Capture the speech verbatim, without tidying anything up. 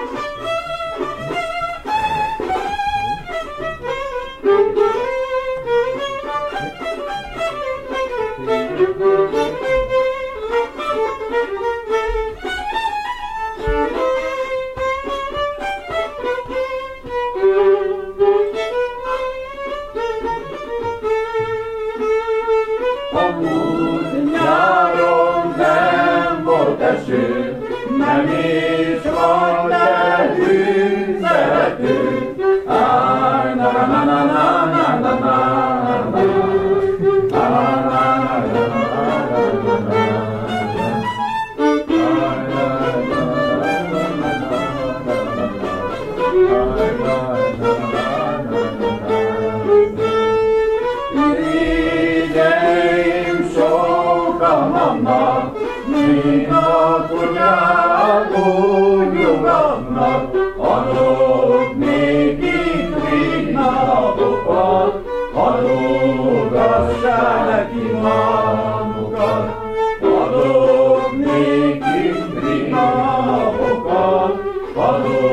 Nem is vagy nekünk szerető. Áj, na na na na na na na na na. Irigyeim sokan vannak, mind a kutyák úgy nyugodnak, adok nékik rég napokat, adogassák neki magukat, adok nékik rég napokat, adok